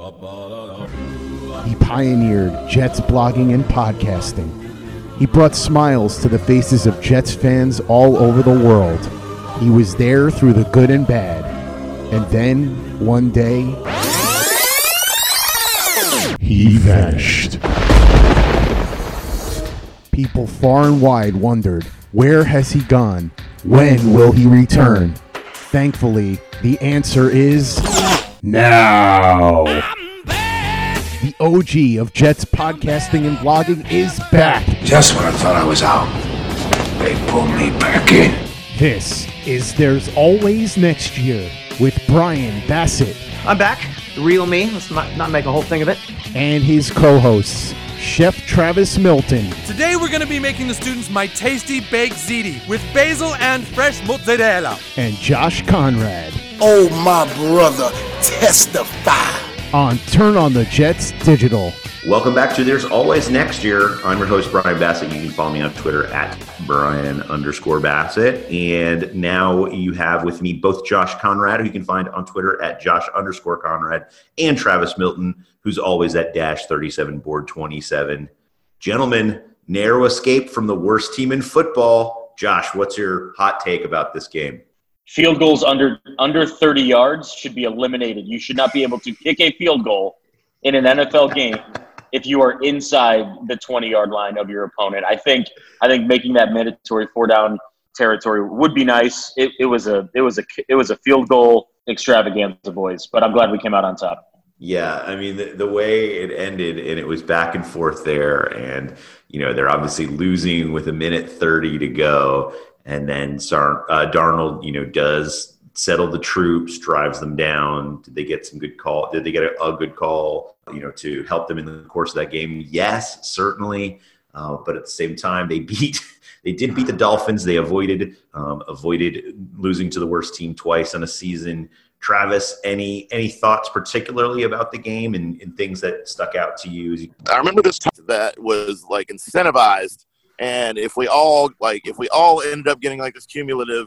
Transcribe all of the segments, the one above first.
He pioneered Jets blogging and podcasting. He brought smiles to the faces of Jets fans all over the world. He was there through the good and bad. And then, one day, he vanished. People far and wide wondered, where has he gone? When will he return? Thankfully, the answer is now. The OG of Jets podcasting and vlogging is back. Just when I thought I was out, they pulled me back in. This is There's Always Next Year with Brian Bassett. I'm back. The real me. Let's not make a whole thing of it. And his co-hosts, Chef Travis Milton. Today we're going to be making the students my tasty baked ziti with basil and fresh mozzarella. And Josh Conrad. Oh, my brother, testify. On Turn on the Jets Digital. Welcome back to There's Always Next Year. I'm your host, Brian Bassett. You can follow me on Twitter at Brian_Bassett. And now you have with me both Josh Conrad, who you can find on Twitter at Josh_Conrad, and Travis Milton, who's always at _37board27. Gentlemen, narrow escape from the worst team in football. Josh, what's your hot take about this game? Field goals under 30 yards should be eliminated. You should not be able to kick a field goal in an NFL game if you are inside the 20-yard line of your opponent. I think making that mandatory 4-down territory would be nice. It was a field goal extravaganza, boys, but I'm glad we came out on top. Yeah, I mean, the way it ended, and it was back and forth there, and, they're obviously losing with 1:30 to go, and then Darnold, does settle the troops, drives them down. Did they get some good call? Did they get a good call, to help them in the course of that game? Yes, certainly. But at the same time, they did beat the Dolphins. They avoided losing to the worst team twice in a season. Travis, any thoughts particularly about the game and things that stuck out to you? I remember this time that was like incentivized. And if we all ended up getting like this cumulative,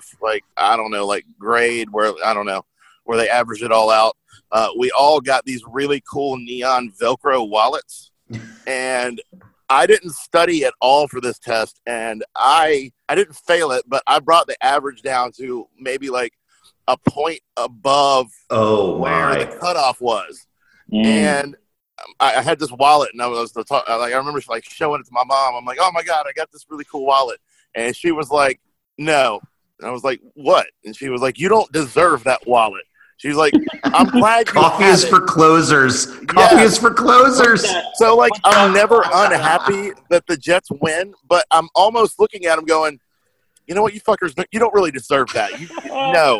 grade where they average it all out, we all got these really cool neon Velcro wallets. And I didn't study at all for this test, and I didn't fail it, but I brought the average down to maybe like a point above where the cutoff was. And I had this wallet, and I remember showing it to my mom. I'm like, oh my God, I got this really cool wallet. And she was like, no. And I was like, what? And she was like, you don't deserve that wallet. She was like, I'm glad you Coffee is for closers. Coffee is for closers. So I'm never unhappy that the Jets win, but I'm almost looking at them going, you know what, you fuckers, you don't really deserve that. No.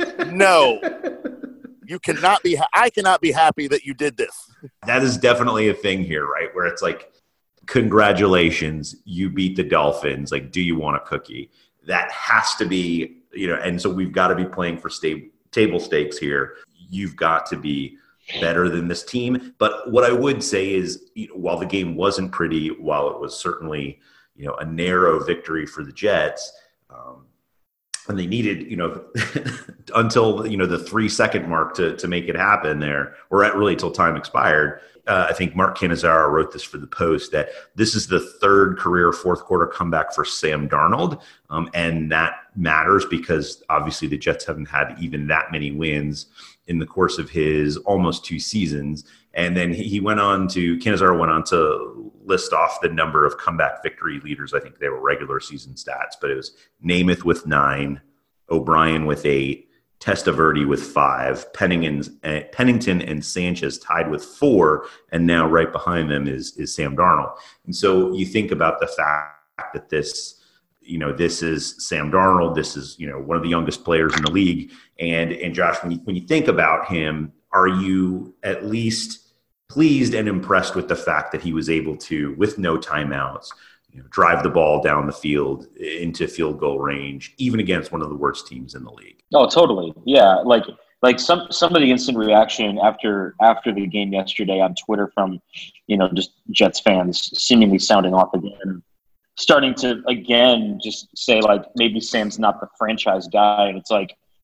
You cannot be. I cannot be happy that you did this. That is definitely a thing here, right? Where it's like, congratulations, you beat the Dolphins. Like, do you want a cookie? That has to be, and so we've got to be playing for table stakes here. You've got to be better than this team. But what I would say is, while the game wasn't pretty, while it was certainly, a narrow victory for the Jets, and they needed, until, the 3-second mark to make it happen there, or really till time expired. I think Mark Cannizzaro wrote this for the Post, that this is the third career fourth quarter comeback for Sam Darnold. And that matters because obviously the Jets haven't had even that many wins in the course of his almost 2 seasons. And then Cannizzaro went on to list off the number of comeback victory leaders. I think they were regular season stats, but it was Namath with 9, O'Brien with 8, Testaverde with 5, Pennington and Sanchez tied with 4, and now right behind them is Sam Darnold. And so you think about the fact that this is Sam Darnold. This is, one of the youngest players in the league. And Josh, when you think about him, are you at least pleased and impressed with the fact that he was able to, with no timeouts, drive the ball down the field into field goal range, even against one of the worst teams in the league? Oh, totally. Yeah. Like some of the instant reaction after the game yesterday on Twitter from, just Jets fans seemingly sounding off again, starting to, again, just say, maybe Sam's not the franchise guy. And it's like,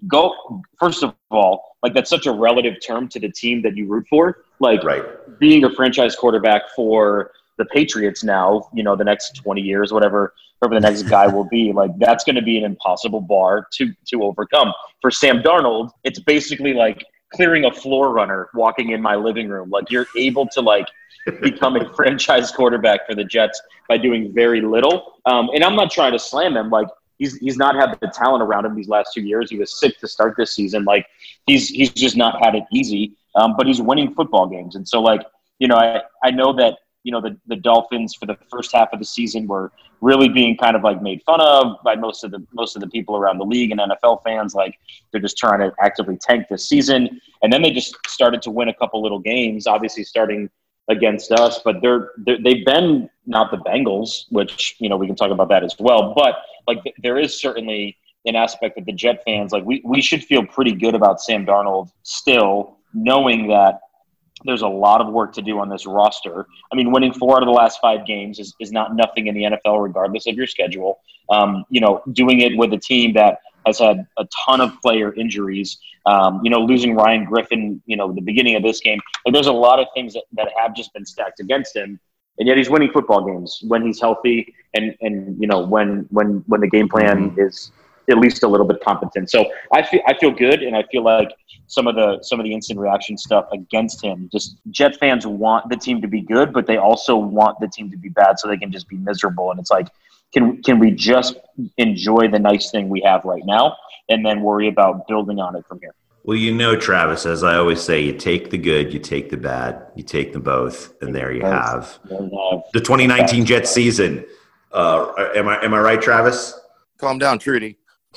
first of all, like that's such a relative term to the team that you root for. Like Right. being a franchise quarterback for the Patriots now, the next 20 years, whatever the next guy will be, like that's going to be an impossible bar to overcome. For Sam Darnold, it's basically like clearing a floor runner walking in my living room. Like you're able to like become a franchise quarterback for the Jets by doing very little. And I'm not trying to slam him. Like he's not had the talent around him these last 2 years. He was sick to start this season. Like he's just not had it easy. But he's winning football games. And so like, I know that, the Dolphins for the first half of the season were really being kind of like made fun of by most of the people around the league and NFL fans. Like they're just trying to actively tank this season. And then they just started to win a couple little games, obviously starting against us, but they've been not the Bengals, which, we can talk about that as well. But like there is certainly an aspect of the Jet fans. Like we should feel pretty good about Sam Darnold still, knowing that there's a lot of work to do on this roster. I mean, winning 4 out of the last 5 games is not nothing in the NFL, regardless of your schedule. Doing it with a team that has had a ton of player injuries, losing Ryan Griffin, the beginning of this game. Like, there's a lot of things that have just been stacked against him. And yet he's winning football games when he's healthy and when the game plan is at least a little bit competent. So I feel good, and I feel like some of the instant reaction stuff against him, just Jet fans want the team to be good, but they also want the team to be bad so they can just be miserable. And it's like, can we just enjoy the nice thing we have right now and then worry about building on it from here? Well, Travis, as I always say, you take the good, you take the bad, you take them both, and there you have the 2019 Jets season. Am I right, Travis? Calm down, Trudy.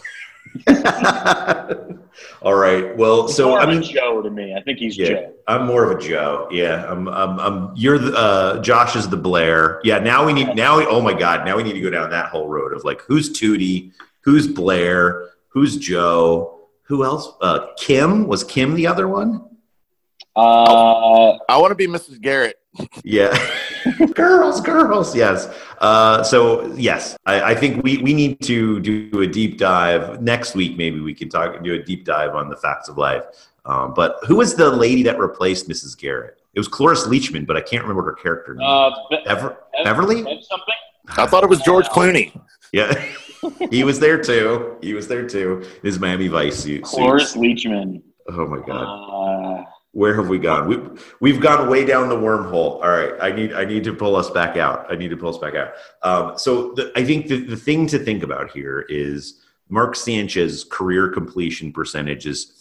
All right. Well, so I mean, Joe to me. I think he's Joe. I'm more of a Joe. Yeah. You're the Josh is the Blair. Yeah. Oh my God. Now we need to go down that whole road of like, who's Tootie, who's Blair, who's Joe, who else? Kim, was Kim the other one? I want to be Mrs. Garrett. Yeah. girls. Yes. So yes, I think we need to do a deep dive next week. Maybe we can do a deep dive on the facts of life. But who was the lady that replaced Mrs. Garrett? It was Cloris Leachman, but I can't remember her character name. Beverly? Something? I thought it was George Clooney. Yeah. He was there too. His Miami Vice suit. Cloris Leachman. Oh my God. Where have we gone? We've gone way down the wormhole. All right, I need to pull us back out. I think the thing to think about here is Mark Sanchez's career completion percentage is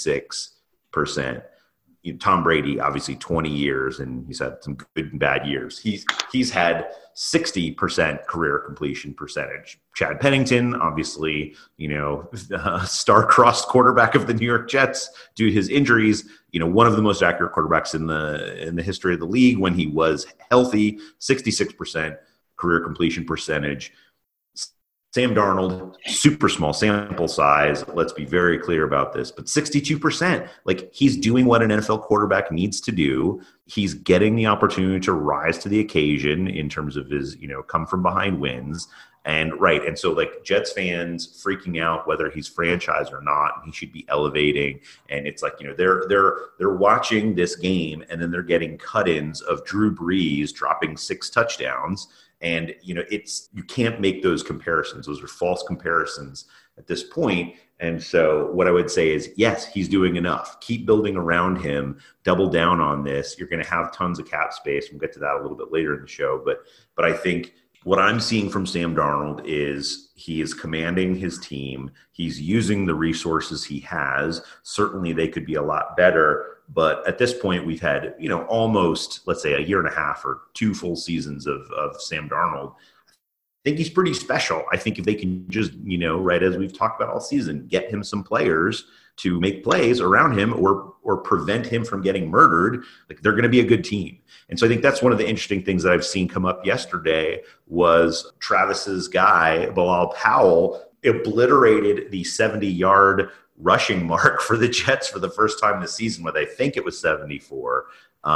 56%. Tom Brady, obviously 20 years, and he's had some good and bad years. He's had 60% career completion percentage. Chad Pennington, obviously, star-crossed quarterback of the New York Jets due to his injuries. One of the most accurate quarterbacks in the history of the league when he was healthy. 66% career completion percentage. Sam Darnold, super small sample size. Let's be very clear about this, but 62%. Like, he's doing what an NFL quarterback needs to do. He's getting the opportunity to rise to the occasion in terms of his, come from behind wins. And so like Jets fans freaking out whether he's franchise or not, he should be elevating. And it's like, they're watching this game and then they're getting cut-ins of Drew Brees dropping 6 touchdowns. And, you can't make those comparisons. Those are false comparisons at this point. And so what I would say is, yes, he's doing enough. Keep building around him. Double down on this. You're going to have tons of cap space. We'll get to that a little bit later in the show. But I think what I'm seeing from Sam Darnold is he is commanding his team. He's using the resources he has. Certainly they could be a lot better. But at this point, we've had, almost, let's say, a year and a half or 2 full seasons of Sam Darnold. I think he's pretty special. I think if they can just, as we've talked about all season, get him some players to make plays around him or prevent him from getting murdered, like, they're going to be a good team. And so I think that's one of the interesting things that I've seen come up yesterday was Travis's guy, Bilal Powell, obliterated the 70-yard rushing mark for the Jets for the first time this season, with I think it was 74.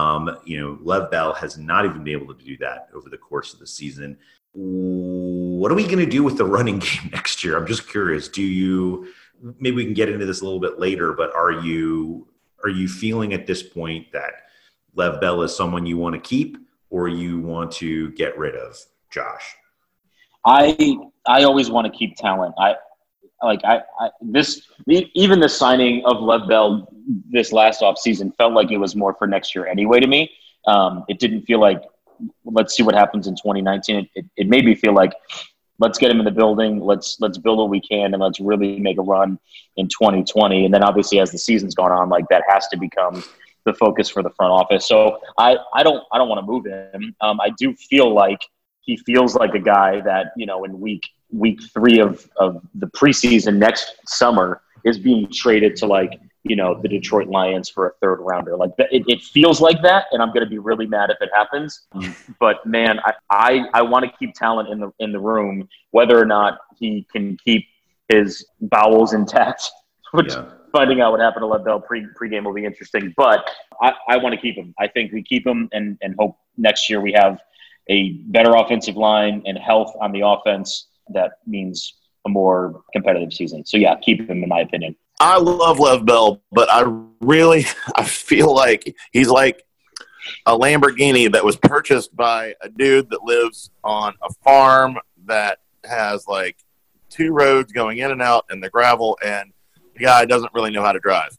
Lev Bell has not even been able to do that over the course of the season. What are we going to do with the running game next year? I'm just curious. Do you maybe we can get into this a little bit later, but are you feeling at this point that Lev Bell is someone you want to keep or you want to get rid of, Josh? I always want to keep talent. Even the signing of Lev Bell this last offseason felt like it was more for next year anyway to me. It didn't feel like, let's see what happens in 2019. It made me feel like, let's get him in the building. Let's build what we can, and let's really make a run in 2020. And then obviously as the season's gone on, like that has to become the focus for the front office. So I don't want to move him. I do feel like he feels like a guy that, in week 3 of the preseason next summer is being traded to the Detroit Lions for a 3rd rounder. Like it feels like that, and I'm going to be really mad if it happens. But man, I want to keep talent in the room, whether or not he can keep his bowels intact. Which finding out what happened to Lev Bell pregame will be interesting. But I want to keep him. I think we keep him and hope next year we have a better offensive line and health on the offense. That means a more competitive season. So yeah, keep him in my opinion. I love Lev Bell, but I feel like he's like a Lamborghini that was purchased by a dude that lives on a farm that has 2 roads going in and out and the gravel, and the guy doesn't really know how to drive.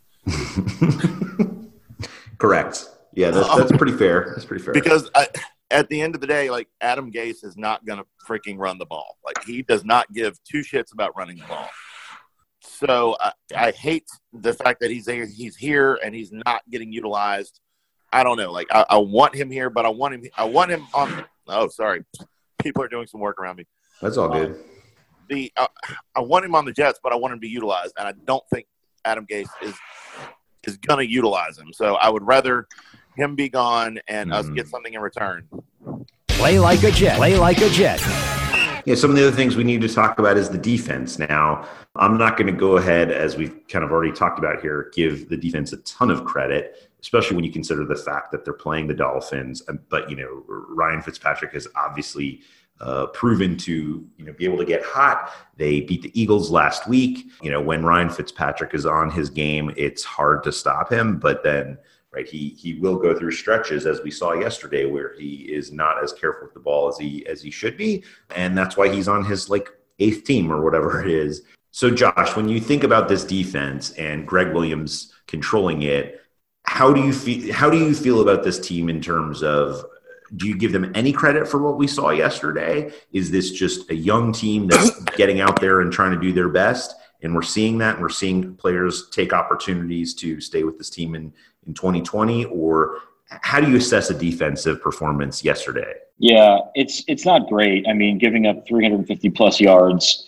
Correct. Yeah, that's pretty fair. That's pretty fair. Because at the end of the day, Adam Gase is not going to freaking run the ball. He does not give 2 shits about running the ball. So I hate the fact that he's here and he's not getting utilized. I don't know. I want him here, but I want him on. Oh, sorry. People are doing some work around me. That's all good. I want him on the Jets, but I want him to be utilized, and I don't think Adam Gase is going to utilize him. So I would rather him be gone and us get something in return. Play like a Jet. Play like a Jet. Yeah, some of the other things we need to talk about is the defense. Now, I'm not going to go ahead, as we've kind of already talked about here, give the defense a ton of credit, especially when you consider the fact that they're playing the Dolphins. But, Ryan Fitzpatrick has obviously proven to, be able to get hot. They beat the Eagles last week. When Ryan Fitzpatrick is on his game, it's hard to stop him. But then, right, he will go through stretches, as we saw yesterday, where he is not as careful with the ball as he should be, and that's why he's on his 8th team or whatever it is. So, Josh, when you think about this defense and Greg Williams controlling it, how do you feel about this team in terms of? Do you give them any credit for what we saw yesterday? Is this just a young team that's getting out there and trying to do their best? And we're seeing that, and we're seeing players take opportunities to stay with this team in 2020, or how do you assess a defensive performance yesterday? Yeah, it's not great. I mean, giving up 350 plus yards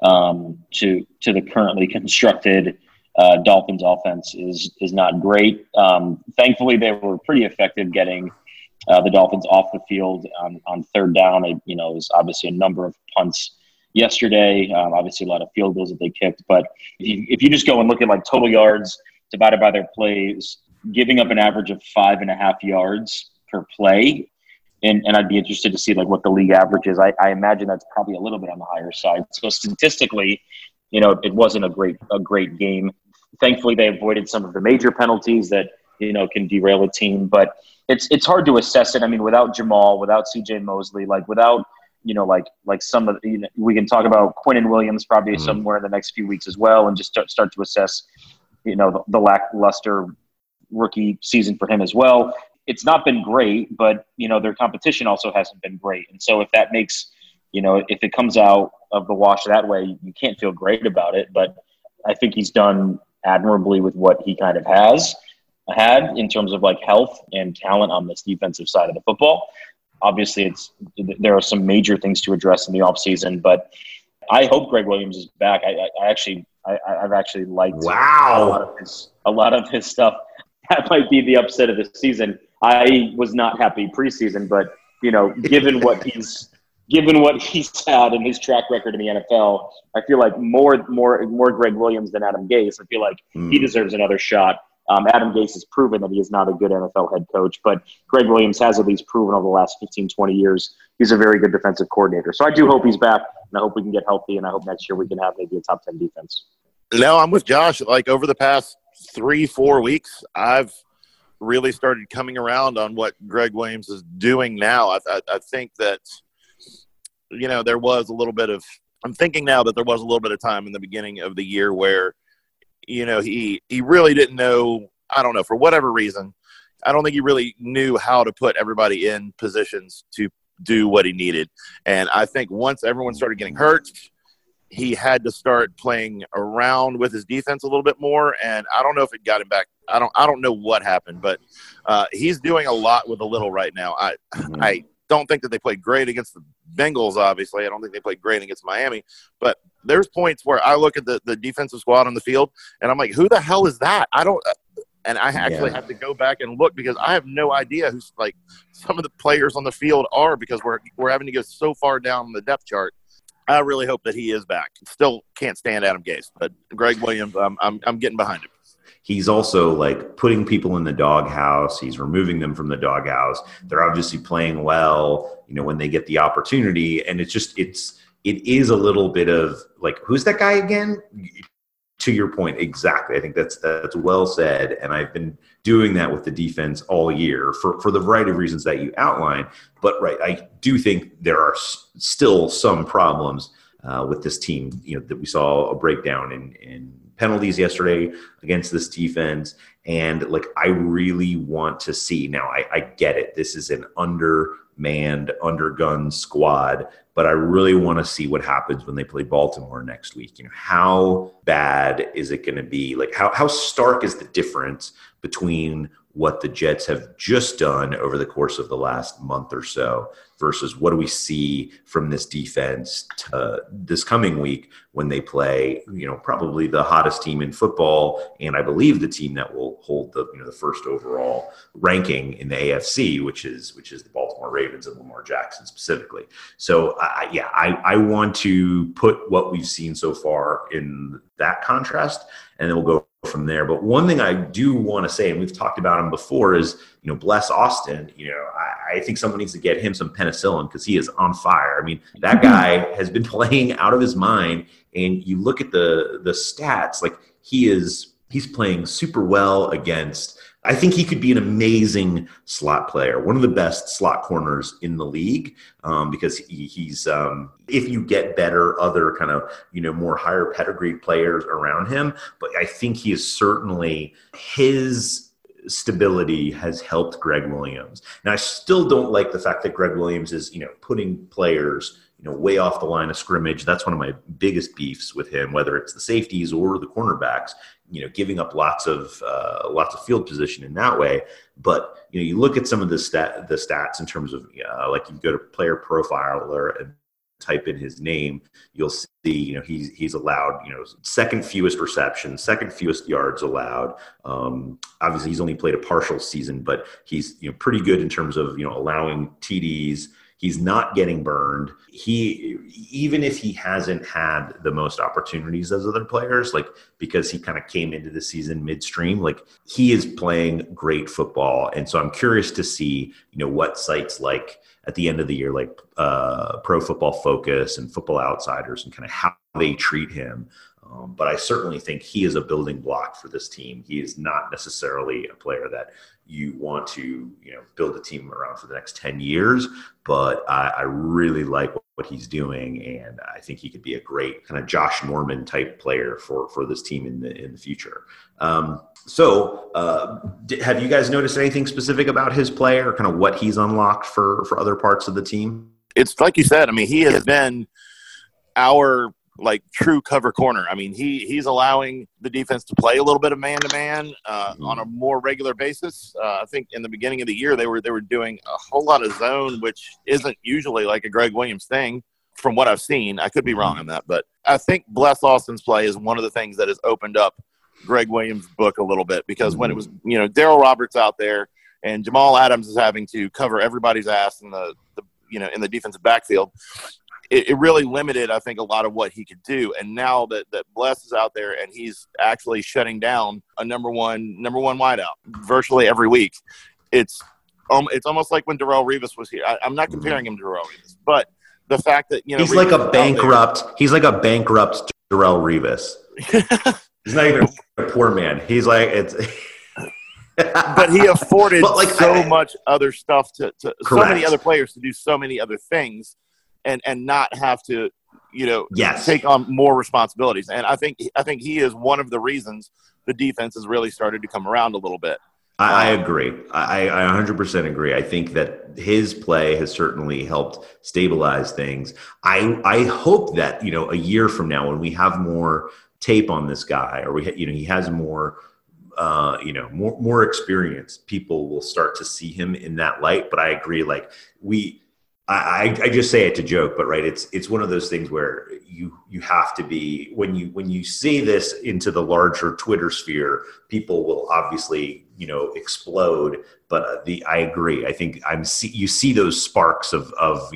to the currently constructed Dolphins offense is not great. Thankfully, they were pretty effective getting the Dolphins off the field on 3rd down. It was obviously a number of punts yesterday. Obviously, a lot of field goals that they kicked. But if you just go and look at total yards divided by their plays, giving up an average of 5.5 yards per play, and I'd be interested to see what the league average is. I imagine that's probably a little bit on the higher side. So statistically, it wasn't a great game. Thankfully, they avoided some of the major penalties that can derail a team, but it's hard to assess it. I mean, without Jamal, without C.J. Mosley, without some of we can talk about Quinnen Williams probably somewhere in the next few weeks as well, and just start to assess the lackluster rookie season for him as well. It's not been great, but their competition also hasn't been great, and so if that makes if it comes out of the wash that way, you can't feel great about it. But I think he's done admirably with what he kind of had in terms of health and talent on this defensive side of the football. Obviously, there are some major things to address in the offseason, but I hope Greg Williams is back. I've actually liked a lot of his stuff. That might be the upset of the season. I was not happy preseason, but given what he's had in his track record in the NFL, I feel like more Greg Williams than Adam Gase. I feel like he deserves another shot. Adam Gase has proven that he is not a good NFL head coach, but Greg Williams has at least proven over the last 15, 20 years he's a very good defensive coordinator. So I do hope he's back, and I hope we can get healthy, and I hope next year we can have maybe a top 10 defense. No, I'm with Josh. Like over the past 3-4 weeks, I've really started coming around on what Greg Williams is doing now. I think that, there was a little bit of – I'm thinking now that there was a little bit of time in the beginning of the year where, he really didn't know – I don't know, for whatever reason, I don't think he really knew how to put everybody in positions to do what he needed. And I think once everyone started getting hurt, he had to start playing around with his defense a little bit more. And I don't know if it got him back. I don't know what happened, but he's doing a lot with a little right now. I don't think that they played great against the Bengals, obviously. I don't think they played great against Miami. But there's points where I look at the defensive squad on the field, and I'm like, who the hell is that? And I actually have to go back and look because I have no idea who's like some of the players on the field are because we're having to go so far down the depth chart. I really hope that he is back. Still can't stand Adam Gase, but Greg Williams, I'm getting behind him. He's also like putting people in the doghouse. He's removing them from the doghouse. They're obviously playing well, when they get the opportunity. And it is a little bit of like, who's that guy again? To your point, exactly. I think that's well said. And I've been doing that with the defense all year for the variety of reasons that you outlined. But I do think there are still some problems with this team, that we saw a breakdown in penalties yesterday against this defense. And I really want to see, now I get it. This is an undermanned, undergunned squad, but I really want to see what happens when they play Baltimore next week. How bad is it going to be? How stark is the difference between what the Jets have just done over the course of the last month or so versus what do we see from this defense this coming week when they play, probably the hottest team in football, and I believe the team that will hold the first overall ranking in the AFC, which is the Baltimore Ravens and Lamar Jackson specifically. So I want to put what we've seen so far in that contrast, and then we'll go from there. But one thing I do want to say, and we've talked about him before, is bless Austin. I think someone needs to get him some penicillin because he is on fire. I mean, that guy has been playing out of his mind, and you look at the stats, he's playing super well against. I think he could be an amazing slot player, one of the best slot corners in the league, because he's if you get better, other kind of, more higher pedigree players around him. But I think he is certainly, his stability has helped Greg Williams. Now, I still don't like the fact that Greg Williams is, putting players way off the line of scrimmage. That's one of my biggest beefs with him, whether it's the safeties or the cornerbacks, giving up lots of field position in that way. But, you look at some of the stats in terms of, like you go to Player Profiler and type in his name, you'll see, he's allowed, second fewest receptions, second fewest yards allowed. Obviously he's only played a partial season, but he's, pretty good in terms of, allowing TDs. He's not getting burned. Even if he hasn't had the most opportunities as other players, because he kind of came into the season midstream, he is playing great football. And so I'm curious to see, what sites at the end of the year, Pro Football Focus and Football Outsiders, and kind of how they treat him. But I certainly think he is a building block for this team. He is not necessarily a player that you want to, build a team around for the next 10 years. But I really like what he's doing, and I think he could be a great kind of Josh Norman type player for this team in the future. So have you guys noticed anything specific about his play or kind of what he's unlocked for other parts of the team? It's like you said. I mean, he has been our true cover corner. I mean, he's allowing the defense to play a little bit of man-to-man on a more regular basis. I think in the beginning of the year they were doing a whole lot of zone, which isn't usually a Greg Williams thing from what I've seen. I could be wrong on that, but I think Bless Austin's play is one of the things that has opened up Greg Williams' book a little bit, because when it was, Darryl Roberts out there and Jamal Adams is having to cover everybody's ass in the in the defensive backfield, it really limited, I think, a lot of what he could do. And now that Bless is out there and he's actually shutting down a number one wideout virtually every week, it's almost like when Darrelle Revis was here. I'm not comparing him to Darrelle Revis, but the fact that he's like a bankrupt Darrelle Revis. He's not even a poor man. He's like it's. But he afforded much other stuff to so many other players to do so many other things, and not have to, take on more responsibilities. And I think he is one of the reasons the defense has really started to come around a little bit. I agree. I 100% agree. I think that his play has certainly helped stabilize things. I hope that, a year from now when we have more tape on this guy, or he has more, more experience, people will start to see him in that light. But I agree. Like I just say it to joke, but right. It's one of those things where you have to be, when you see this into the larger Twitter sphere, people will obviously, explode. But I agree. I think you see those sparks of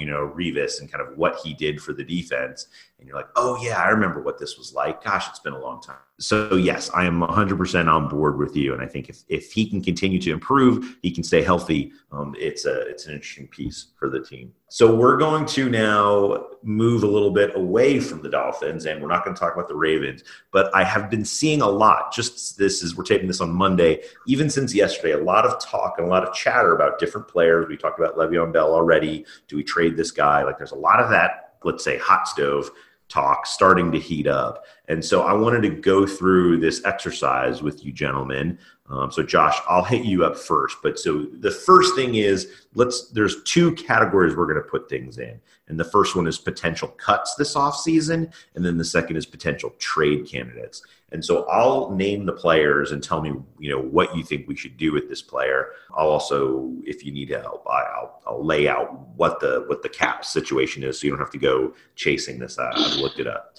Revis and kind of what he did for the defense. And you're like, oh yeah, I remember what this was like. Gosh, it's been a long time. So yes, I am 100% on board with you. And I think if he can continue to improve, he can stay healthy. It's an interesting piece for the team. So we're going to now move a little bit away from the Dolphins, and we're not going to talk about the Ravens, but I have been seeing a lot, we're taping this on Monday, even since yesterday, a lot of talk and a lot of chatter about different players. We talked about Le'Veon Bell already. Do we trade this guy? Like there's a lot of that, let's say, hot stove talk starting to heat up. And so I wanted to go through this exercise with you gentlemen. So Josh, I'll hit you up first. But so the first thing is, there's two categories we're going to put things in. And the first one is potential cuts this offseason. And then the second is potential trade candidates. And so I'll name the players and tell me, what you think we should do with this player. I'll also, if you need help, I'll lay out what the cap situation is, so you don't have to go chasing this. I've looked it up.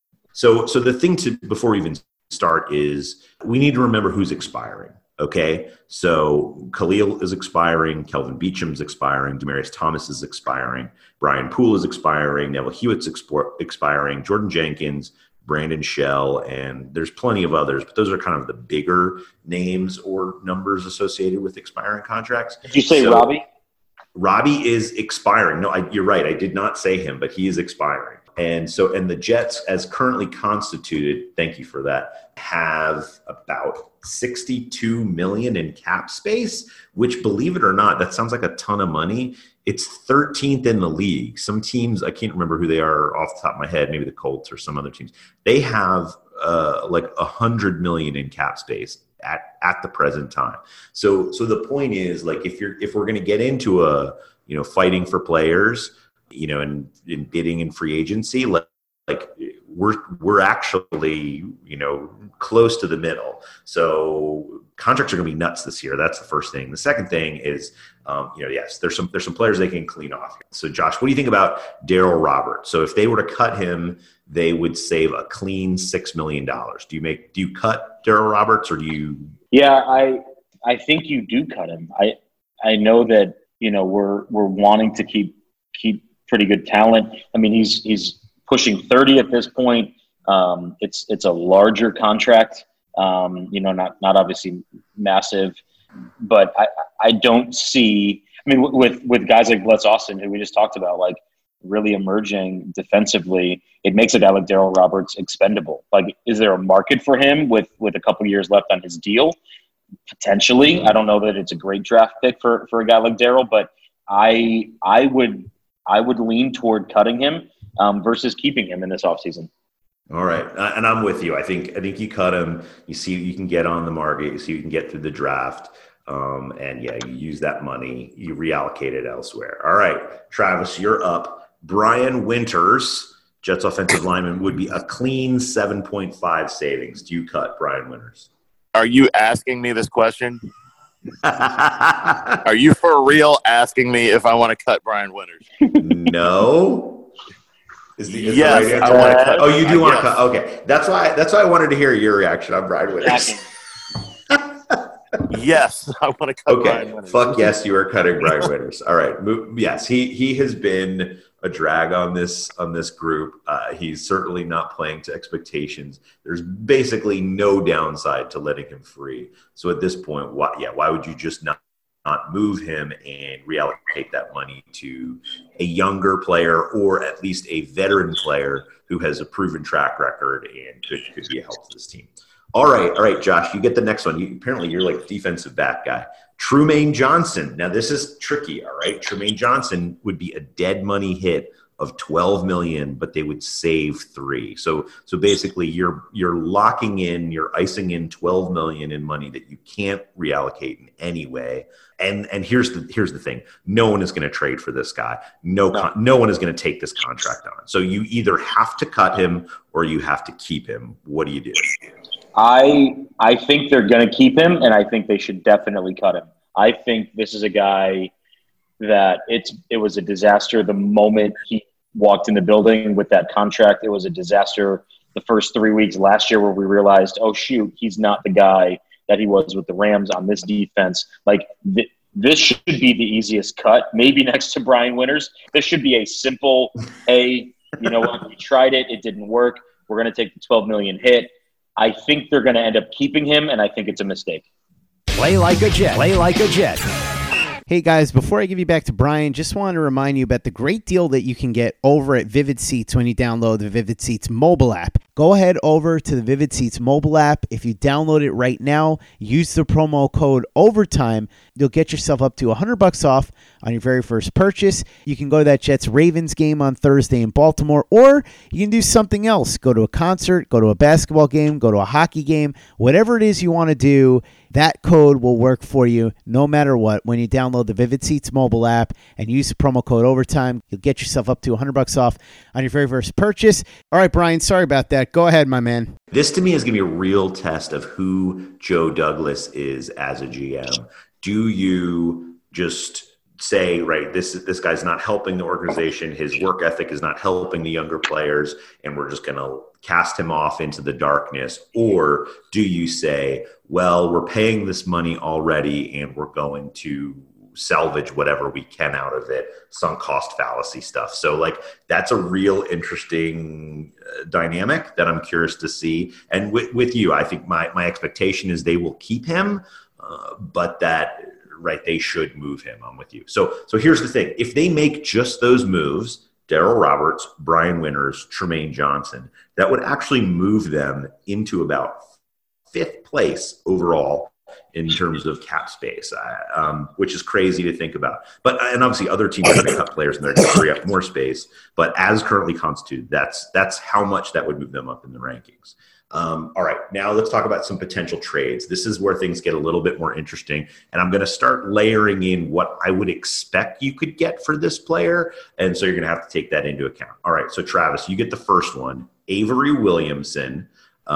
So the thing before we even start is we need to remember who's expiring. Okay, so Khalil is expiring, Kelvin Beacham's expiring, Demaryius Thomas is expiring, Brian Poole is expiring, Neville Hewitt's expiring, Jordan Jenkins, Brandon Shell, and there's plenty of others, but those are kind of the bigger names or numbers associated with expiring contracts. Did you say Robbie? Robbie is expiring. No, you're right. I did not say him, but he is expiring. And the Jets, as currently constituted, thank you for that, have about $62 million in cap space, which, believe it or not, that sounds like a ton of money. It's 13th in the league. Some teams, I can't remember who they are off the top of my head, maybe the Colts or some other teams. They have like $100 million in cap space at the present time. So the point is, like, if we're going to get into fighting for players, and in bidding and free agency, like we're actually, close to the middle. So contracts are going to be nuts this year. That's the first thing. The second thing is, yes, there's some players they can clean off. So Josh, what do you think about Darryl Roberts? So if they were to cut him, they would save a clean $6 million. Do you cut Darryl Roberts, or do you? Yeah, I think you do cut him. I know that, we're wanting to keep pretty good talent. I mean, he's pushing 30 at this point. It's a larger contract, not obviously massive, but I don't see, with guys like Bless Austin, who we just talked about, like really emerging defensively, it makes a guy like Darryl Roberts expendable. Like, is there a market for him with a couple years left on his deal? Potentially. I don't know that it's a great draft pick for a guy like Darryl, but I would lean toward cutting him versus keeping him in this offseason. All right. And I'm with you. I think you cut him. You see you can get on the market. You see you can get through the draft. You use that money. You reallocate it elsewhere. All right. Travis, you're up. Brian Winters, Jets offensive lineman, would be a clean 7.5 savings. Do you cut Brian Winters? Are you asking me this question? Are you for real asking me if I want to cut Brian Winters? No. Yes, I want to cut. Oh, you do want to cut. Okay, that's why I wanted to hear your reaction on Brian Winters. Yes, I want to cut Brian Winters. Fuck yes, you are cutting Brian Winters. All right. Yes, he has been a drag on this group. He's certainly not playing to expectations. There's basically no downside to letting him free. So at this point, why would you just not not move him and reallocate that money to a younger player or at least a veteran player who has a proven track record and could be a help to this team. All right, Josh, you get the next one. Apparently you're like defensive back guy. Trumaine Johnson. Now this is tricky, all right? Trumaine Johnson would be a dead money hit of $12 million, but they would save $3 million. So basically you're locking in, you're icing in $12 million in money that you can't reallocate in any way. And here's the thing. No one is going to trade for this guy. No one is going to take this contract on. So you either have to cut him or you have to keep him. What do you do? I think they're going to keep him, and I think they should definitely cut him. I think this is a guy that it was a disaster the moment he walked in the building with that contract. It was a disaster the first 3 weeks last year where we realized, oh, shoot, he's not the guy that he was with the Rams on this defense. Like, this should be the easiest cut, maybe next to Brian Winters. This should be a simple, hey, you know what, we tried it, it didn't work, we're going to take the $12 million hit. I think they're going to end up keeping him, and I think it's a mistake. Play like a Jet. Play like a Jet. Hey guys, before I give you back to Brian, just wanted to remind you about the great deal that you can get over at Vivid Seats when you download the Vivid Seats mobile app. Go ahead over to the Vivid Seats mobile app. If you download it right now, use the promo code OVERTIME. You'll get yourself up to $100 off on your very first purchase. You can go to that Jets-Ravens game on Thursday in Baltimore, or you can do something else. Go to a concert, go to a basketball game, go to a hockey game, whatever it is you want to do. That code will work for you no matter what. When you download the Vivid Seats mobile app and use the promo code OVERTIME, you'll get yourself up to $100 off on your very first purchase. All right, Brian, sorry about that. Go ahead, my man. This to me is going to be a real test of who Joe Douglas is as a GM. Do you just say, right, this guy's not helping the organization, his work ethic is not helping the younger players, and we're just going to cast him off into the darkness? Or do you say, well, we're paying this money already and we're going to salvage whatever we can out of it, sunk cost fallacy stuff? So like, that's a real interesting dynamic that I'm curious to see. And with you, I think my expectation is they will keep him, but that, right, they should move him. I'm with you. So here's the thing. If they make just those moves, Darryl Roberts, Brian Winters, Trumaine Johnson, that would actually move them into about 5th place overall in terms of cap space, which is crazy to think about. And obviously other teams are going to cut players and they're going to free up more space. But as currently constituted, that's how much that would move them up in the rankings. All right, now let's talk about some potential trades. This is where things get a little bit more interesting, and I'm going to start layering in what I would expect you could get for this player, and so you're going to have to take that into account. All right, so Travis, you get the first one, Avery Williamson,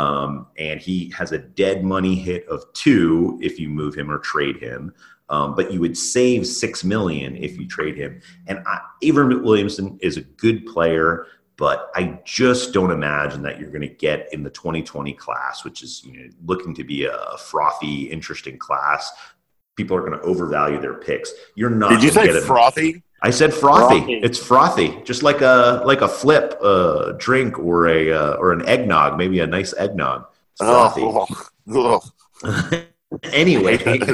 and he has a dead money hit of 2 if you move him or trade him, but you would save $6 million if you trade him. And Avery Williamson is a good player, but I just don't imagine that you're going to get in the 2020 class, which is looking to be a frothy, interesting class. People are going to overvalue their picks. You're not. Did you say frothy? I said frothy. It's frothy, just like a flip drink or an eggnog, maybe a nice eggnog. It's frothy. Anyway,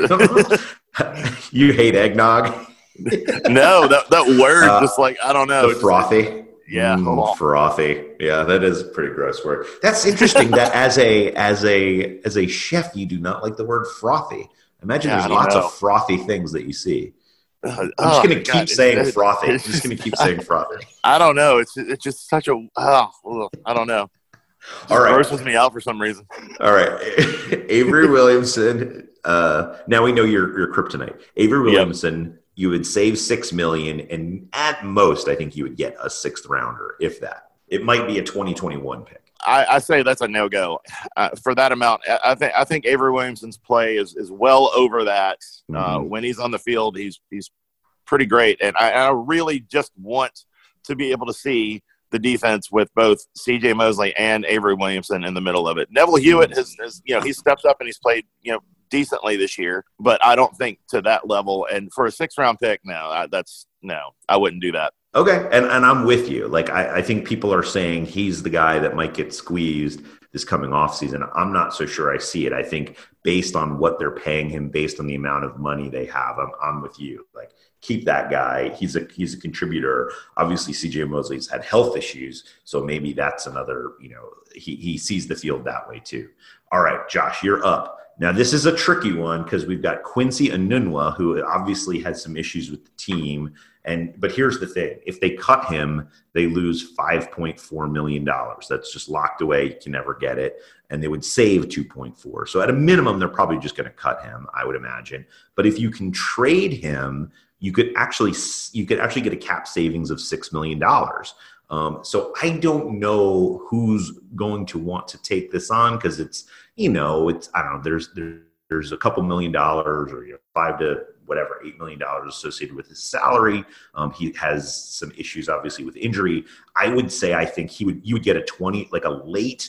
you hate eggnog? No, that word just like I don't know. Frothy. Yeah, frothy. Yeah, that is a pretty gross word. That's interesting. That as a chef, you do not like the word frothy. Imagine there's lots of frothy things that you see. I'm just going to keep saying frothy. I'm just going to keep saying frothy. I don't know. It's just such a I don't know. All right, grosses me out for some reason. All right, Avery Williamson. Now we know your kryptonite. Avery Williamson. Yep. You would save $6 million, and at most, I think you would get a 6th rounder, if that. It might be a 2021 pick. I say that's a no-go for that amount. I think Avery Williamson's play is well over that. When he's on the field, he's pretty great, and I really just want to be able to see the defense with both C.J. Mosley and Avery Williamson in the middle of it. Neville Hewitt has he's stepped up and he's played decently this year, but I don't think to that level. And for a 6th round pick, I wouldn't do that. Okay, and I'm with you. Like I think people are saying he's the guy that might get squeezed. this coming offseason. I'm not so sure I see it. I think based on what they're paying him, based on the amount of money they have, I'm with you. Like, keep that guy. He's a contributor. Obviously, CJ Mosley's had health issues, so maybe that's another, he sees the field that way too. All right, Josh, you're up. Now, this is a tricky one because we've got Quincy Enunwa, who obviously had some issues with the team. But here's the thing. If they cut him, they lose $5.4 million. That's just locked away. You can never get it. And they would save 2.4. So at a minimum, they're probably just going to cut him, I would imagine. But if you can trade him, you could actually get a cap savings of $6 million. So I don't know who's going to want to take this on because it's I don't know, there's a couple $1 million or $8 million associated with his salary. He has some issues obviously with injury. I would say I think you would get a late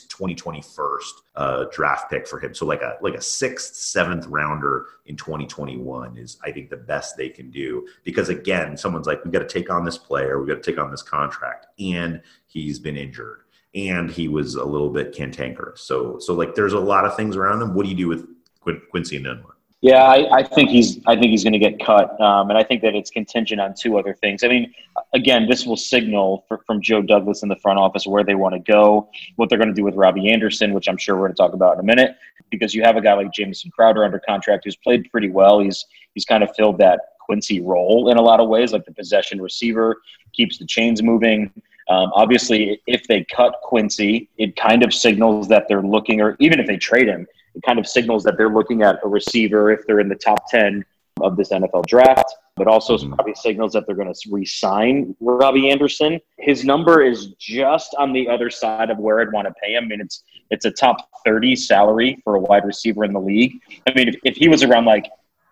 2021 draft pick for him. So like a 6th, 7th rounder in 2021 is I think the best they can do, because again, someone's like, we've got to take on this player, we've got to take on this contract, and he's been injured and he was a little bit cantankerous. So like there's a lot of things around him. What do you do with Quincy Enunwa? Yeah, I think he's going to get cut, and I think that it's contingent on two other things. I mean, again, this will signal from Joe Douglas in the front office where they want to go, what they're going to do with Robbie Anderson, which I'm sure we're going to talk about in a minute, because you have a guy like Jamison Crowder under contract who's played pretty well. He's kind of filled that Quincy role in a lot of ways, like the possession receiver, keeps the chains moving. Obviously, if they cut Quincy, it kind of signals that they're looking, or even if they trade him, it kind of signals that they're looking at a receiver if they're in the top 10 of this NFL draft, but also probably signals that they're going to re-sign Robbie Anderson. His number is just on the other side of where I'd want to pay him. I mean, it's a top 30 salary for a wide receiver in the league. I mean, if he was around like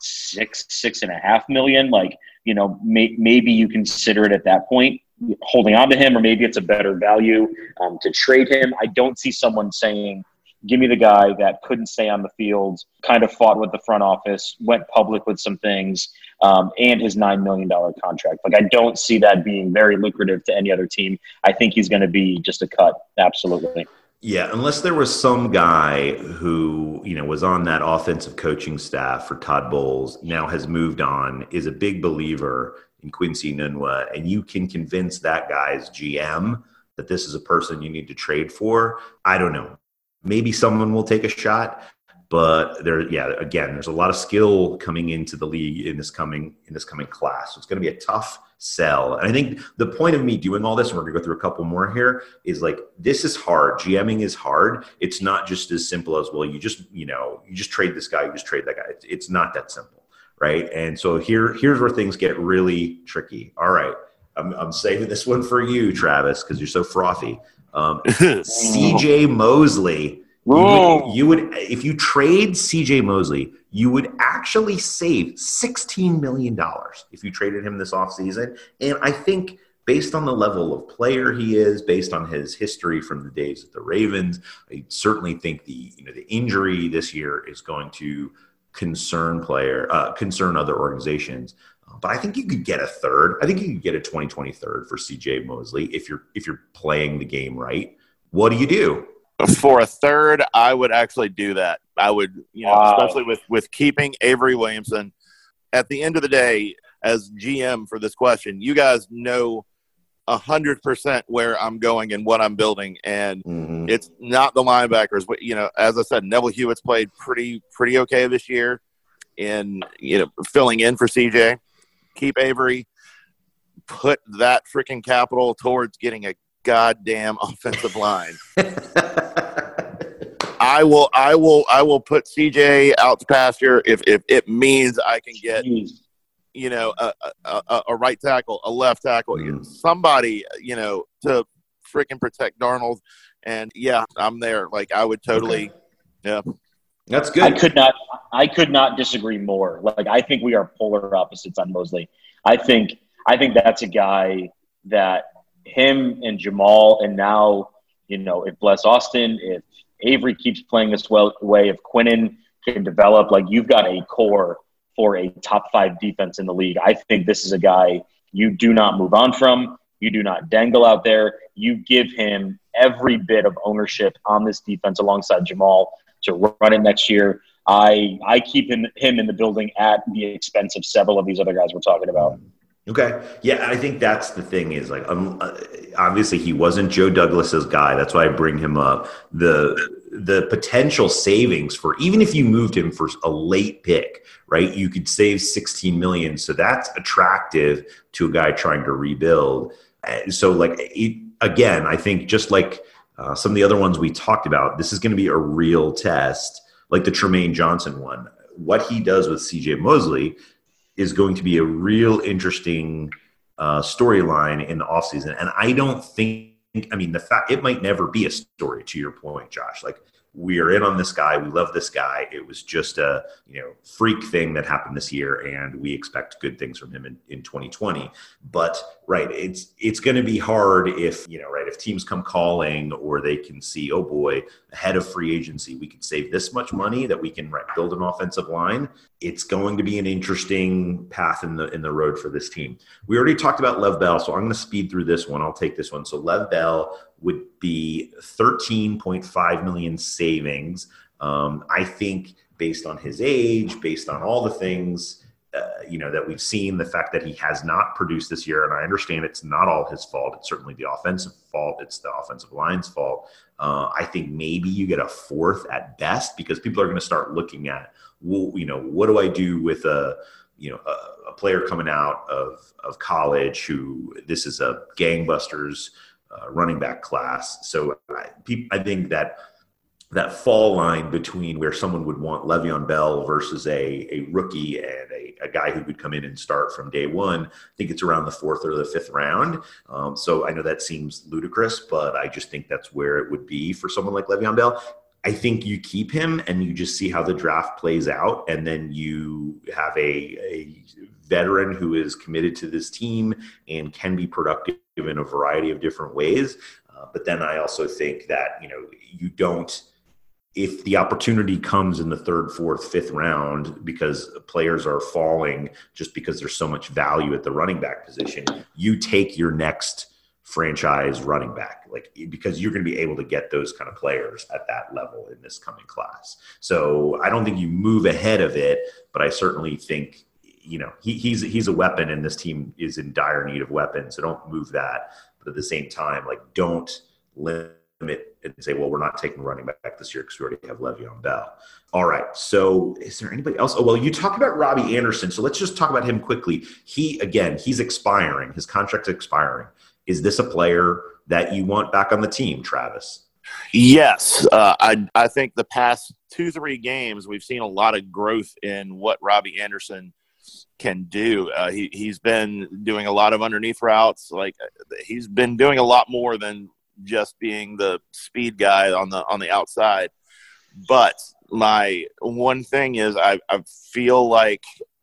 $6.5 million, maybe you consider it at that point holding on to him, or maybe it's a better value to trade him. I don't see someone saying, give me the guy that couldn't stay on the field, kind of fought with the front office, went public with some things, and his $9 million contract. Like, I don't see that being very lucrative to any other team. I think he's going to be just a cut. Absolutely. Yeah, unless there was some guy who, was on that offensive coaching staff for Todd Bowles, now has moved on, is a big believer in Quincy Enunwa, and you can convince that guy's GM that this is a person you need to trade for. I don't know. Maybe someone will take a shot, but there's a lot of skill coming into the league in this coming class. So it's going to be a tough sell. And I think the point of me doing all this, and we're going to go through a couple more here, is like, this is hard. GMing is hard. It's not just as simple as, well, you just trade this guy, you just trade that guy. It's not that simple, right? And so here's where things get really tricky. All right, I'm saving this one for you, Travis, because you're so frothy. CJ Mosley, you would if you trade CJ Mosley, you would actually save $16 million if you traded him this offseason. And I think based on the level of player he is, based on his history from the days at the Ravens, I certainly think the injury this year is going to concern other organizations. But I think you could get a third. I think you could get a 2020 third for CJ Mosley if you're playing the game right. What do you do? For a third, I would actually do that. I would, especially with keeping Avery Williamson. At the end of the day, as GM for this question, you guys know 100% where I'm going and what I'm building, and it's not the linebackers. But as I said, Neville Hewitt's played pretty okay this year in filling in for CJ. Keep Avery, put that freaking capital towards getting a goddamn offensive line. I will put CJ out to pasture if it means I can get a right tackle, a left tackle, somebody to freaking protect Darnold. And yeah, I'm there. Like, I would totally That's good. I could not disagree more. Like, I think we are polar opposites on Mosley. I think that's a guy that him and Jamal, and now, if Bless Austin, if Avery keeps playing this way, if Quinnen can develop, like, you've got a core for a top 5 defense in the league. I think this is a guy you do not move on from. You do not dangle out there. You give him every bit of ownership on this defense alongside Jamal to run it next year. I keep him in the building at the expense of several of these other guys we're talking about. Okay. Yeah, I think that's the thing is like obviously he wasn't Joe Douglas's guy. That's why I bring him up. The potential savings for even if you moved him for a late pick, right? You could save $16 million. So that's attractive to a guy trying to rebuild. So like again, I think just like some of the other ones we talked about, this is going to be a real test, like the Tremaine Johnson one. What he does with CJ Mosley is going to be a real interesting storyline in the offseason. And I don't think, the fact it might never be a story, to your point, Josh. Like, we are in on this guy. We love this guy. It was just a freak thing that happened this year, and we expect good things from him in 2020. But right, it's going to be hard if if teams come calling or they can see, oh boy, ahead of free agency, we could save this much money that we can build an offensive line. It's going to be an interesting path in the road for this team. We already talked about Lev Bell, so I'm going to speed through this one. I'll take this one. So Lev Bell would be $13.5 million savings. I think based on his age, based on all the things that we've seen, the fact that he has not produced this year, and I understand it's not all his fault. It's certainly the offensive fault. It's the offensive line's fault. I think maybe you get a fourth at best because people are going to start looking at, well, what do I do with a player coming out of college who this is a gangbusters running back class. So I think that fall line between where someone would want Le'Veon Bell versus a rookie and a guy who would come in and start from day one, I think it's around the fourth or the fifth round. So I know that seems ludicrous, but I just think that's where it would be for someone like Le'Veon Bell. I think you keep him and you just see how the draft plays out, and then you have a veteran who is committed to this team and can be productive in a variety of different ways. But then I also think that, you don't, if the opportunity comes in the third, fourth, fifth round, because players are falling just because there's so much value at the running back position, you take your next franchise running back, because you're going to be able to get those kind of players at that level in this coming class. So I don't think you move ahead of it, but I certainly think, he's a weapon and this team is in dire need of weapons. So don't move that. But at the same time, don't limit and say, well, we're not taking running back this year because we already have Le'Veon Bell. All right. So is there anybody else? Oh, well, you talked about Robbie Anderson. So let's just talk about him quickly. He's expiring. His contract's expiring. Is this a player that you want back on the team, Travis? Yes. I think the past 2-3 games, we've seen a lot of growth in what Robbie Anderson can do. He's been doing a lot of underneath routes. He's been doing a lot more than just being the speed guy on the outside. But my one thing is I feel like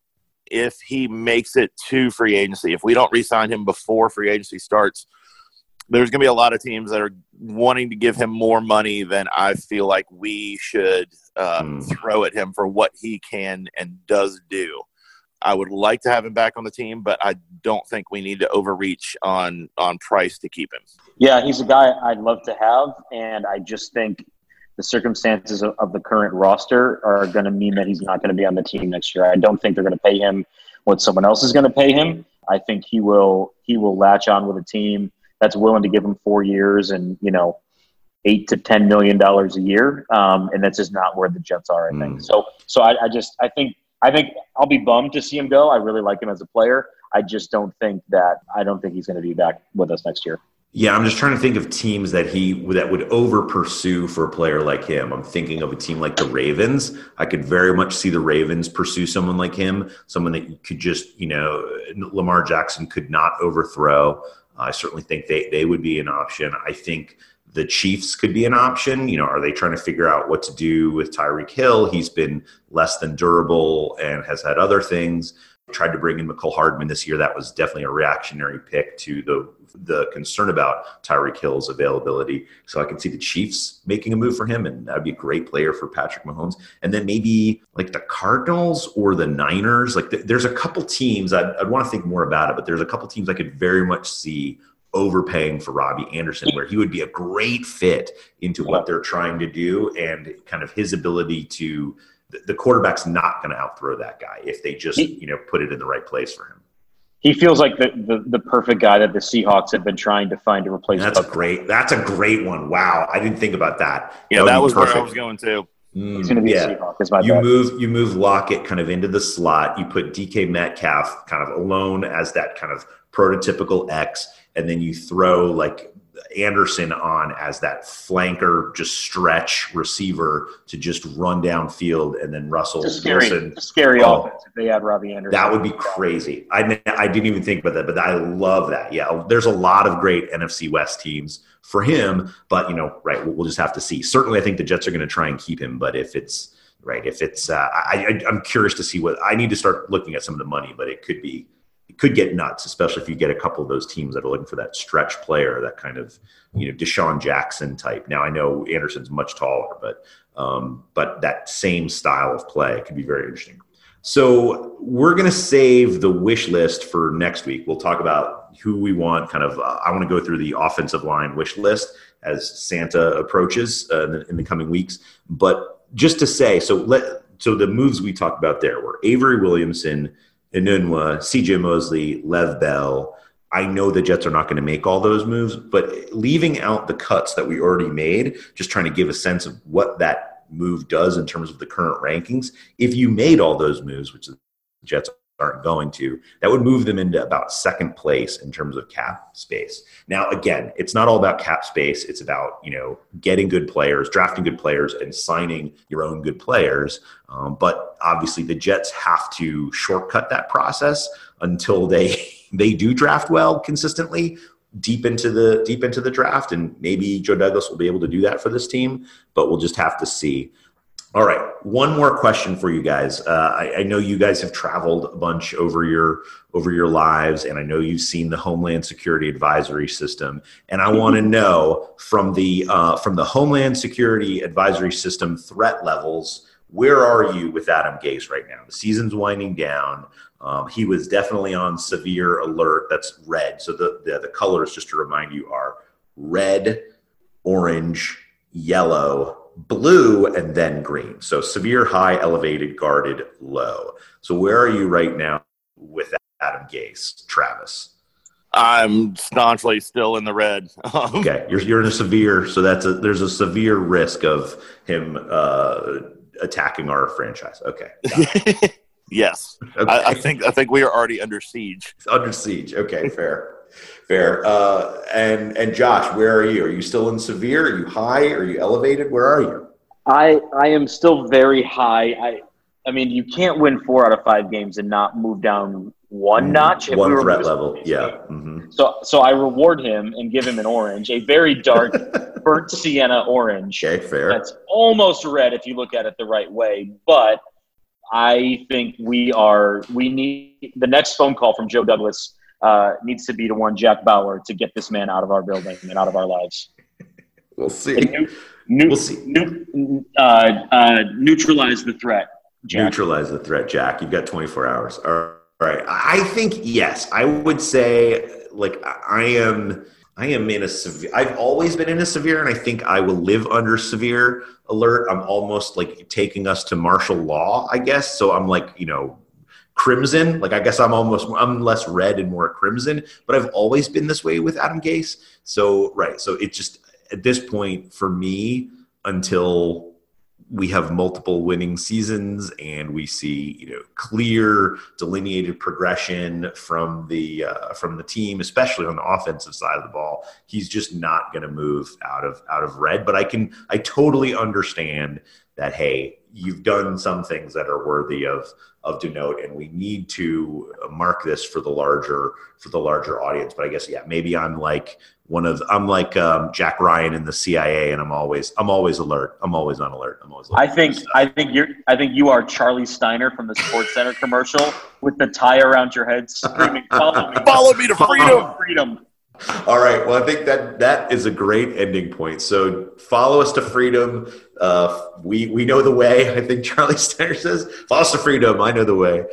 if he makes it to free agency, if we don't re-sign him before free agency starts, there's going to be a lot of teams that are wanting to give him more money than I feel like we should throw at him for what he can and does do. I would like to have him back on the team, but I don't think we need to overreach on price to keep him. Yeah, he's a guy I'd love to have, and I just think the circumstances of the current roster are going to mean that he's not going to be on the team next year. I don't think they're going to pay him what someone else is going to pay him. I think he will latch on with a team that's willing to give him 4 years and $8 to $10 million a year, and that's just not where the Jets are. I think so. I think I'll be bummed to see him go. I really like him as a player. I just don't think he's going to be back with us next year. Yeah, I'm just trying to think of teams that would over pursue for a player like him. I'm thinking of a team like the Ravens. I could very much see the Ravens pursue someone like him, someone that could just, Lamar Jackson could not overthrow. I certainly think they would be an option. I think the Chiefs could be an option. Are they trying to figure out what to do with Tyreek Hill? He's been less than durable and has had other things. Tried to bring in McCole Hardman this year. That was definitely a reactionary pick to the concern about Tyreek Hill's availability. So I can see the Chiefs making a move for him, and that would be a great player for Patrick Mahomes. And then maybe the Cardinals or the Niners. There's a couple teams, I'd want to think more about it, but there's a couple teams I could very much see overpaying for Robbie Anderson, where he would be a great fit into what they're trying to do, and kind of his ability to the quarterback's not going to outthrow that guy if they just put it in the right place for him. He feels like the perfect guy that the Seahawks have been trying to find to replace. That's great. That's a great one. Wow, I didn't think about that. Yeah, that was perfect. Where I was going to. He's going to be a Seahawk. Is my you bet. move Lockett kind of into the slot. You put DK Metcalf kind of alone as that kind of prototypical X, and then you throw like Anderson on as that flanker, just stretch receiver to just run downfield, and then Russell Wilson. Scary offense if they had Robbie Anderson. That would be crazy. I didn't even think about that, but I love that. Yeah, there's a lot of great NFC West teams for him, but we'll just have to see. Certainly, I think the Jets are going to try and keep him, but if it's I'm curious to see what I need to start looking at some of the money, but it could get nuts, especially if you get a couple of those teams that are looking for that stretch player, that kind of, Deshaun Jackson type. Now I know Anderson's much taller, but that same style of play could be very interesting. So we're going to save the wish list for next week. We'll talk about who we want I want to go through the offensive line wish list as Santa approaches in the coming weeks. But just to say, so the moves we talked about there were Avery Williamson, Enunwa, CJ Mosley, Lev Bell. I know the Jets are not going to make all those moves, but leaving out the cuts that we already made, just trying to give a sense of what that move does in terms of the current rankings. If you made all those moves, which the Jets aren't going to, that would move them into about second place in terms of cap space. Now, again, it's not all about cap space. It's about, getting good players, drafting good players, and signing your own good players. But obviously the Jets have to shortcut that process until they do draft well consistently deep into the draft. And maybe Joe Douglas will be able to do that for this team, but we'll just have to see. All right, one more question for you guys. I know you guys have traveled a bunch over your lives, and I know you've seen the Homeland Security Advisory System. And I want to know from the Homeland Security Advisory System threat levels, where are you with Adam Gase right now? The season's winding down. He was definitely on severe alert. That's red. So the colors, just to remind you, are red, orange, yellow, blue, and then green. So severe, high, elevated, guarded, low. So where are you right now with Adam Gase, Travis? I'm staunchly still in the red. Okay, you're in a severe. So there's a severe risk of him attacking our franchise. Okay. Yes. Okay. I think we are already under siege. Under siege. Okay, fair. And Josh, where are you? Are you still in severe? Are you high? Are you elevated? Where are you? I am still very high. I mean, you can't win 4 out of 5 games and not move down one notch. If one we were threat level, yeah. Mm-hmm. So I reward him and give him an orange, a very dark burnt sienna orange. Okay, fair. That's almost red if you look at it the right way. But I think we need the next phone call from Joe Douglas needs to be to warn Jack Bauer to get this man out of our building and out of our lives. We'll see. We'll see. Neutralize the threat, Jack. Neutralize the threat, Jack. You've got 24 hours. All right. I think, yes, I would say, I am in a severe – I've always been in a severe, and I think I will live under severe alert. I'm almost, taking us to martial law, I guess. So I'm, crimson. I guess I'm less red and more crimson, but I've always been this way with Adam Gase. So, right. So it just – at this point, for me, until we have multiple winning seasons and we see, clear delineated progression from the team, especially on the offensive side of the ball, he's just not going to move out of red. But I totally understand that, hey, you've done some things that are worthy of denote, and we need to mark this for the larger audience. But I guess, yeah, maybe I'm like Jack Ryan in the CIA, and I'm always alert. I'm always on alert. I'm always. I think you are Charlie Steiner from the Sports Center commercial with the tie around your head, screaming, "Follow me to freedom, freedom." All right. Well, I think that is a great ending point. So follow us to freedom. We know the way. I think Charlie Steiner says, "Follow us to freedom. I know the way."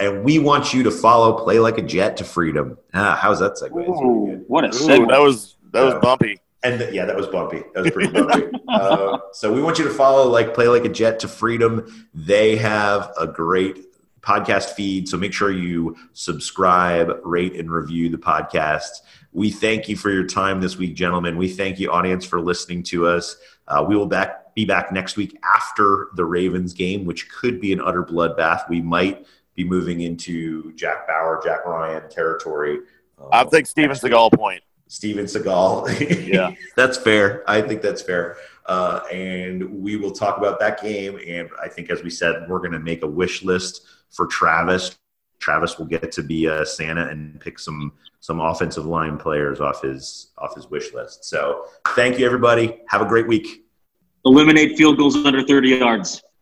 And we want you to follow Play Like a Jet to Freedom. How's that segue? Ooh, what a segue. That was bumpy. And that was bumpy. That was pretty bumpy. So we want you to follow Play Like a Jet to Freedom. They have a great podcast feed, so make sure you subscribe, rate, and review the podcast. We thank you for your time this week, gentlemen. We thank you, audience, for listening to us. We will be back next week after the Ravens game, which could be an utter bloodbath. We might be moving into Jack Bauer, Jack Ryan territory. I think Steven Seagal point. Steven Seagal. Yeah. That's fair. I think that's fair. And we will talk about that game. And I think, as we said, we're going to make a wish list for Travis. Travis will get to be Santa and pick some offensive line players off his wish list. So thank you, everybody. Have a great week. Eliminate field goals under 30 yards.